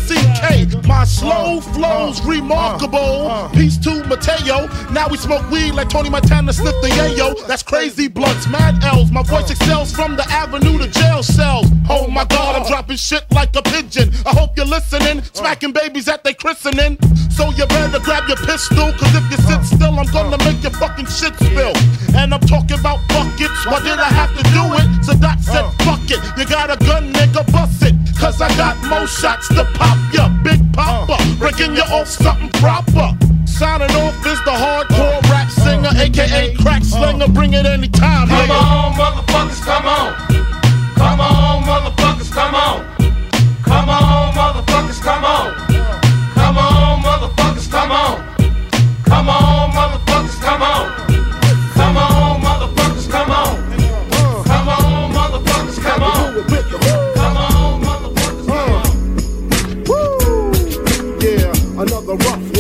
DECK. My slow flow's remarkable. Peace to Mateo. Now we smoke weed like Tony Montana sniff the yayo. That's crazy blunts, mad L's. My voice excels from the avenue to jail cells. Oh my God, I'm dropping shit like a pigeon. I hope you're listening. Smacking babies at they christening. So you better grab your pistol, cause if you sit still, I'm gonna make your fucking shit spill. And I'm talking about buckets. Why did I have to do it? Sadat said, fuck it. You got a gun, nigga, bust it. Cause I got more shots to pop ya. Big Papa, breaking you off something proper. Signing off is the hardcore rap singer, aka crack slinger. Bring it anytime, nigga. Come on, motherfuckers, come on. Come on, motherfuckers, come on. Come on, motherfuckers, come on. Come on, motherfuckers, come on. Come on, motherfuckers, come on. Come on, motherfuckers, come on. Come on, motherfuckers, come on. Come on, motherfuckers, come on. Woo! Yeah, another rough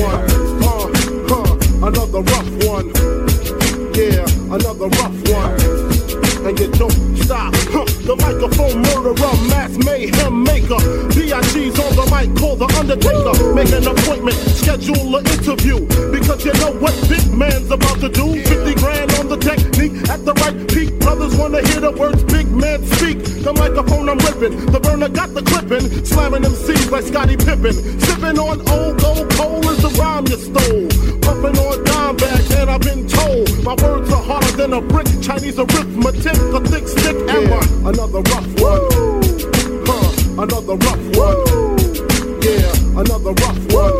one. Another rough one. Yeah, another rough one. And you don't stop. The microphone murderer, mass mayhem maker. B.I.G.'s on the mic, call the Undertaker. Make an appointment, schedule an interview. Because you know what big man's about to do. 50 grand on the technique at the right peak. Brothers wanna hear the words big man speak. The microphone I'm ripping, the burner got the clipping. Slamming them C's like Scottie Pippen. Sipping on old gold coal is the rhyme you stole. Puffing on dime bags and I've been told my words are harder than a brick. Chinese arithmetic, a thick stick hammer. Another rough one. Another rough one. Yeah, another rough one.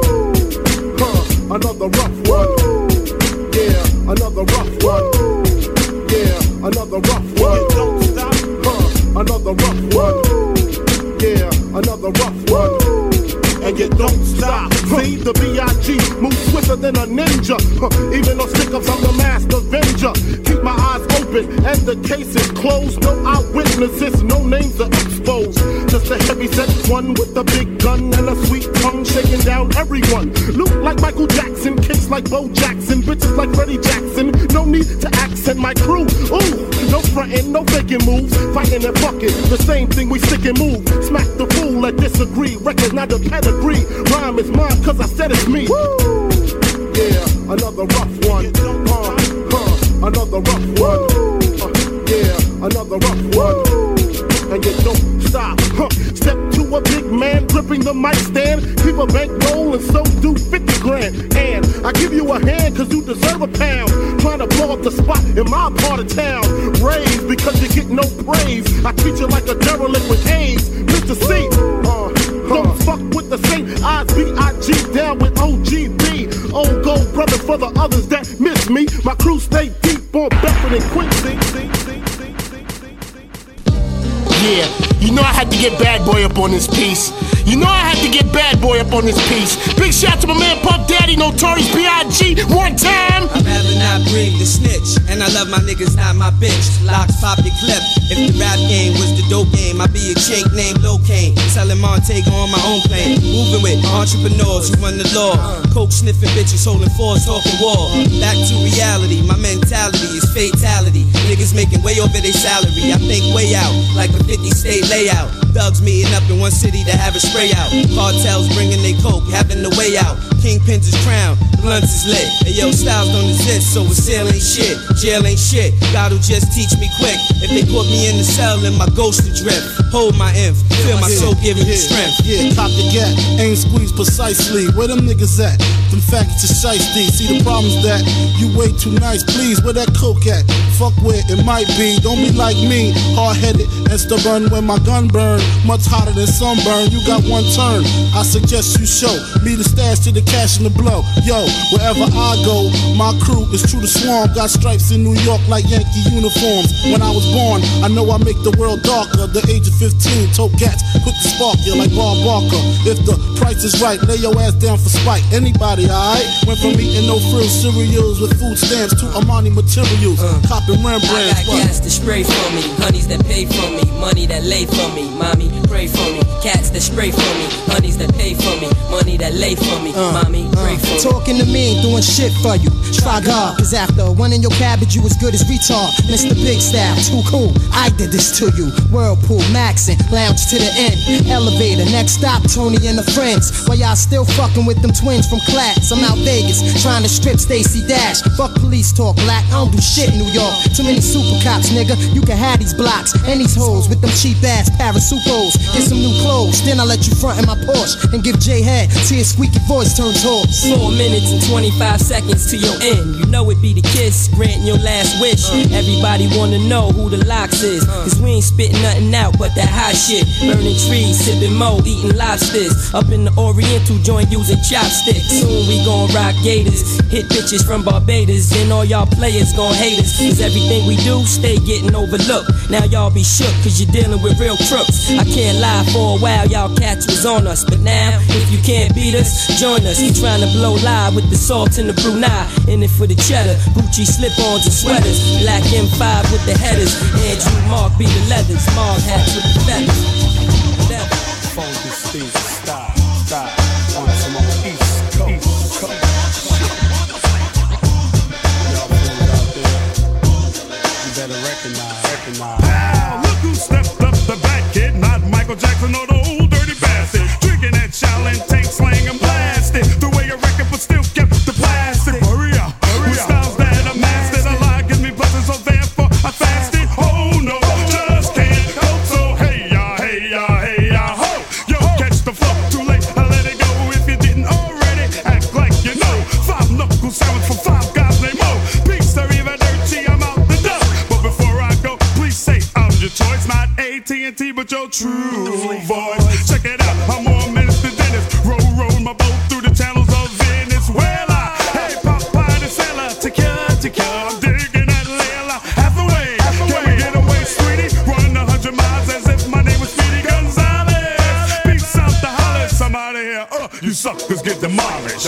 Another rough one. Yeah, another rough one. Yeah, another rough one. Don't stop. Another rough one. Yeah, another rough one. And you don't stop. See, the B.I.G. moves swifter than a ninja. Even on stick-ups, I'm the master avenger. Keep my eyes open and the case is closed. No eyewitnesses, no names are exposed. Just a heavy-set one with a big gun and a sweet tongue shaking down everyone. Loot like Michael Jackson, kicks like Bo Jackson, bitches like Freddie Jackson. No need to accent my crew. Ooh, no frontin', no faking moves. Fighting and fucking, the same thing we stick and move. Smack the fool that disagree. Record not the pedigree. Rhyme is mine cause I said it's me. Woo! Yeah, another rough one. Another rough one. Yeah, another rough one. And you don't stop. Step to a big man gripping the mic stand. Keep a bankroll and so do 50 grand. And I give you a hand cause you deserve a pound. Trying to blow up the spot in my part of town. Raised because you get no praise. I treat you like a derelict with AIDS. Mr. C, don't fuck with the same IBIG down with OGB. Old gold brother for the others that miss me. My crew stay deep on Bedford and Quincy. Yeah, you know I had to get Bad Boy up on this piece. You know I had to get Bad Boy up on this piece. Big shout to my man Puff Daddy, Notorious B.I.G. One time. I'd rather not breathe the snitch, and I love my niggas, not my bitch. Locks pop your clip. If the rap game was the dope game, I'd be a chink named Locaine, selling Montego on my own plane. Moving with entrepreneurs who run the law. Coke sniffing bitches holding fours, talking war. Back to reality, my mentality is fatality. Niggas making way over their salary. I think way out, like a 50-state layout. Thugs meeting up in one city to have a spray out. Cartels bringing they coke, having the way out. Kingpins is crown, blunts is lit. And yo, styles don't exist, so a sale ain't shit. Jail ain't shit, God'll just teach me quick. If they put me in the cell, then my ghost will drift. Hold my inf, feel my soul giving me strength. Yeah, cop the gat, aim squeeze precisely. Where them niggas at? Them faggots is shiesty. See the problem's that you way too nice, please. Where that coke at? Fuck where it might be. Don't be like me, hard-headed and stubborn when my gun burn. Much hotter than sunburn, you got one turn. I suggest you show me the stash to the cash and the blow. Yo, wherever I go, my crew is true to swarm. Got stripes in New York like Yankee uniforms. When I was born, I know I make the world darker. The age of 15, tote gats, quick to spark you like Bob Barker. If the price is right, lay your ass down for spite. Anybody, alright? Went from eating no frills cereals with food stamps to Armani materials. Copping Rembrandts. I got gas to spray for me, honeys that pay for me, money that lay for me. Mommy, pray for me. Cats that spray for me, honeys that pay for me, money that lay for me. Mommy, pray for me. Talking to me ain't doing shit for you. Try God, cause after one in your cabbage, you as good as retard. Mr. Big Style, too cool. I did this to you. Whirlpool, Maxin, lounge to the end. Elevator, next stop, Tony and the friends. While y'all still fucking with them twins from class. I'm out Vegas, trying to strip Stacey Dash. Fuck police talk, black. I don't do shit in New York. Too many super cops, nigga. You can have these blocks and these hoes with them cheap ass parasucos. Get some new clothes, then I let you front in my Porsche and give J head till his squeaky voice turns hoarse. 4 minutes and 25 seconds to your end. You know it be the kiss, granting your last wish. Everybody wanna know who the locks is, cause we ain't spitting nothing out but that hot shit. Burning trees, sipping mo, eating lobsters. Up in the Oriental joint using chopsticks. Soon we gon' rock gators, hit bitches from Barbados. And all y'all players gon' hate us, cause everything we do stay getting overlooked. Now y'all be shook cause you're dealing with real crooks. I can't lie, for a while y'all cats was on us, but now if you can't beat us, join us. You trying to blow live with the salt and the Brunei, in it for the cheddar. Gucci slip-ons and sweaters, black M5 with the headers. Andrew Mark be the leathers, Mark hats with the feathers. Focus, things, style, on some more East Coast. Y'all fools out there, you better recognize. Now look who stepped up the back, kid, not Michael Jackson or the old dirty bastard. Drinking that challenge, tank slang and blasted. The way a record but still kept the plastic. Hurry up, with styles that are mastered. A lie gives me blessings, so therefore I fasted. Oh no, just can't cope. So hey ya, ho. Yo, catch the flow, too late, I let it go. If you didn't already, act like you know. 5 knuckle sandwich for 5 guys named Mo. Peace, Arriva Dirty, I'm out the door. But before I go, please say I'm your choice. Not AT&T, but your true voice. Check it out, I'm more minutes than Dennis. Roll my boat through the channels of Venezuela. Hey, Popeye the sailor, tequila, I'm digging that Layla. Hathaway, can we get away, sweetie? Run 100 miles as if my name was Speedy Gonzalez. Peace out the hollers, I'm out of here. You suckers get demolished.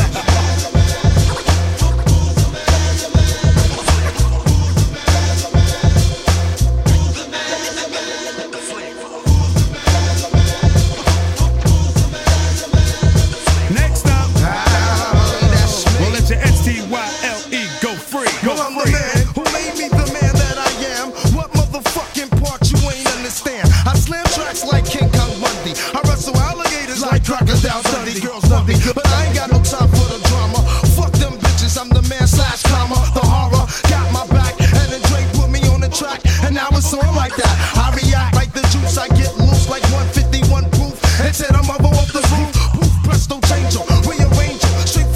Next up, we'll let your STYLE go free. Yo, I'm the man who made me the man that I am. What motherfucking part you ain't understand? I slam tracks like King Kong Bundy. I wrestle alligators like Crocodile Dundee. Girls love me, but I ain't got no time for the drama. Fuck them bitches, I'm the man / comma. The horror got my back, and then Drake put me on the track, and now it's on like that. I react like the juice, I get loose like 151 proof, and set a mother off the roof. Poof, presto, change 'em, rearrange 'em, straight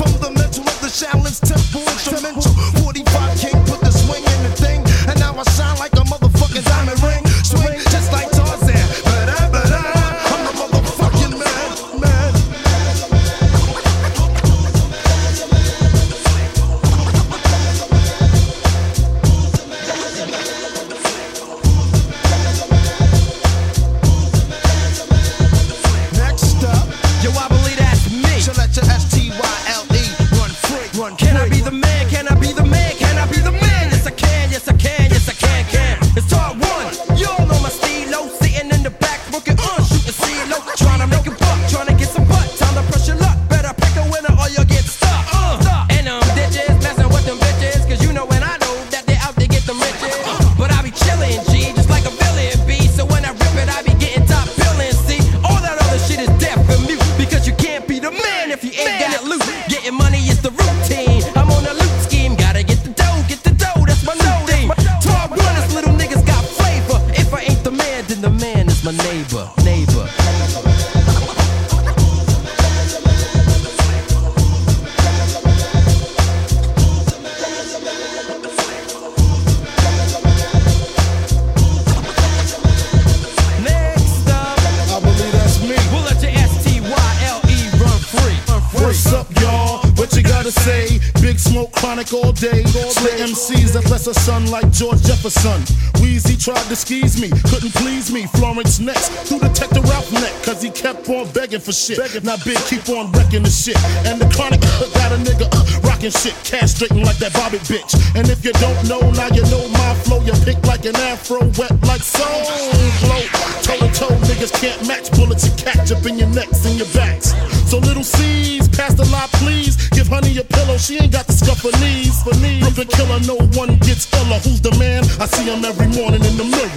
What's up, y'all? What you gotta say? Big Smoke, Chronic all day. Slit MCs that less a son like George Jefferson. Weezy tried to squeeze me, couldn't please me. Florence next, through Detective Ralph neck, cause he kept on begging for shit. Now Big keep on wrecking the shit. And the Chronic got a nigga rocking shit, castrating like that Bobby bitch. And if you don't know, now you know my flow. You pick like an afro, wet like soul flow. Toe to toe, niggas can't match bullets you catch up in your necks and your backs. So little C's, pass the lot please. Give honey a pillow, she ain't got to scuff her knees. Brooklyn killer, no one gets iller. Who's the man? I see him every morning in the mirror.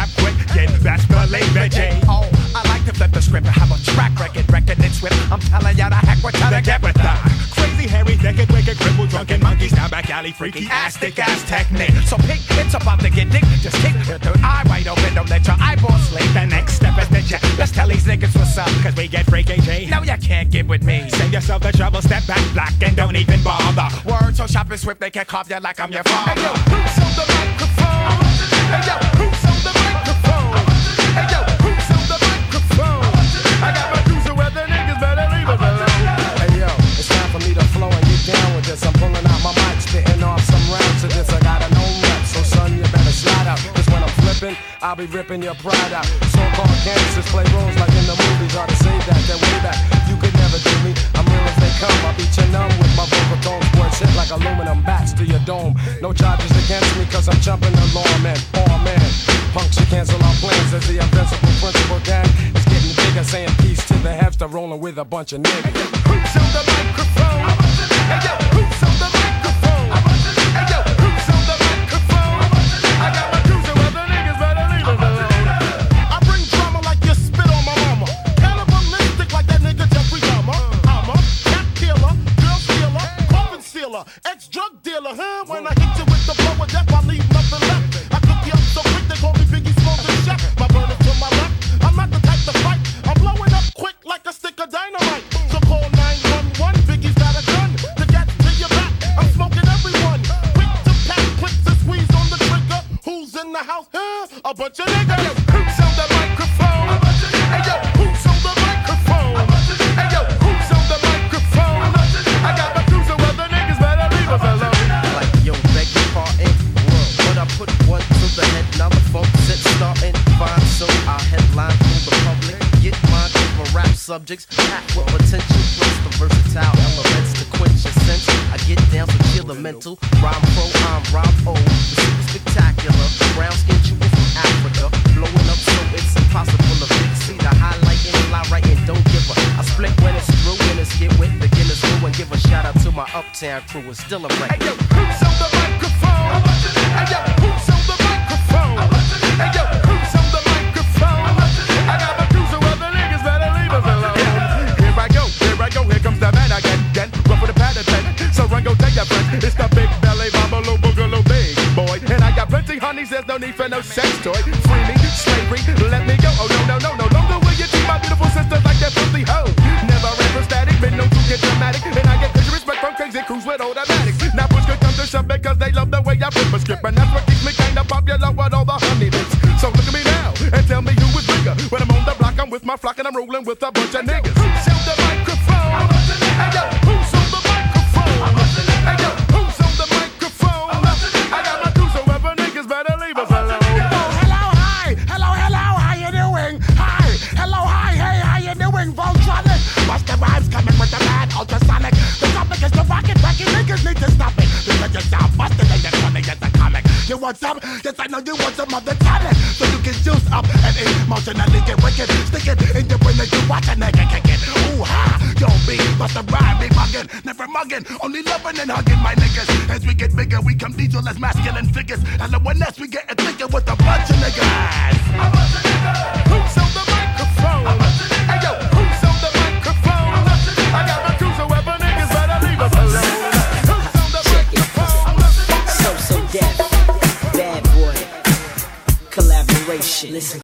rap quick, get best believe it, G. Oh, I like to flip the script and have a track record, and swift. I'm telling ya the heck we're trying to get with that. Crazy, hairy, naked, wicked, crippled, drunken monkeys, down back alley, freaky, ass, thick ass technique. So pig, it's about to get dick. Just keep your third eye wide open, don't let your eyeballs sleep. The next step is the jet. Let's tell these niggas what's up, cause we get freaky, G. No, you can't get with me. Save yourself the trouble, step back, black, and don't even bother. Word, so sharp and swift, they can carve you like I'm your father. Hey yo, who's on the microphone? Hey yo, who's on the microphone? Hey yo, who's on the microphone? I got my producer where the niggas better leave us alone. Hey yo, it's time for me to flow and get down with this. I'm pulling out my mic, spitting off some rounds to this. I got a known rep, so son, you better slide out. Cause when I'm flipping, I'll be ripping your pride out. So-called gangsters play roles like in the movies. Ought to say that, they're way back. You could never do me. I'm real as they come. I'll beat you numb with my vocal tones. Boy, shit like aluminum bats to your dome. No charges against me cause I'm jumping the law, man. Oh man, punks, you cancel our plans as the invincible principal gang. It's getting bigger, saying peace to the Hepster, rolling with a bunch of niggas. Who's on the microphone? Hey yo, who's on the microphone? Hey yo, who's on the microphone? I got my cruiser where the niggas better leave us alone. I bring drama like you spit on my mama. Cannibalistic like that nigga Jeffrey Dahmer. I'm a cat killer, girl stealer, coffin stealer, ex-drug dealer. When I hit you with the blow of death, I leave nothing left. I cook you up so quick they call me Biggie Smalls and Chef. My burner to my left. I'm not the type to fight. I'm blowing up quick like a stick of dynamite. So call 911. Biggie's got a gun. The gat to your back. I'm smoking everyone. Quick to pack, quick to squeeze on the trigger. Who's in the house? A bunch of niggas. Who's on the microphone? Hey yo, who's on the microphone? Hey yo, who's on the microphone? I got my cruiser where the niggas better leave us alone. Like yo, beg your pardon. But I put one to the head, now the funk set starting fine. So I headline for the public. Get mine over rap subjects, packed with potential. Plus the versatile elements to quench your sense. I get down so chill the mental. Rhyme pro, I'm Rob O. The super spectacular. Brown skin trooper from Africa. Blowing up so it's impossible to fix. See the highlight and the lie right and don't give a. I split when it's through and it's get with beginners through and give a shout out to my uptown crew. It's still a record. Hey yo, who's on the microphone? Hey yo, who's on the microphone? Hey yo, who's on the microphone? I got my cruiser where the niggas better leave us alone. Here I go, here comes the man again. Rough with a pad of 10. So run, go tell your friends. It's the big belly, bubble, boogaloo, big boy. And I got plenty honeys, there's no need for no sex toy. Free me, slavery, let me go. Oh no, no longer will you treat my beautiful sisters like that filthy hoe. Never ever static, been known to get dramatic. And I get crazy respect from crazy crews with automatics. Now push could come to shove because they love the way I flip a script. And that's what keeps me kinda popular with all the honey bits. So look at me now and tell me who is bigger. When I'm on the block, I'm with my flock and I'm rolling with a bunch of niggas. Who's on the microphone? Hey yo, who's on the microphone? Hey yo, who's on the microphone? I got my cruiser where the niggas better leave us alone. Hello, hi. Hello, how you doing? Hi. Hello, hi, hey, how you doing? Voltronic. Busta Rhymes coming with the mad ultrasonic. The topic is the rocket, wacky niggas need to stop it. Because you sound busted and you're funny as a comic. You want some? Yes, I know you want some of the talent. So you can juice up and emotionally get wicked. Stick it in your brain that you watch a nigga kick it. Ooh, ha. Yo, be Busta Rhymes, be mugging, never mugging. Only loving and hugging my niggas. As we get bigger, we come diesel as masculine figures. And the one else we get thicker with a bunch of niggas. Who's on the microphone?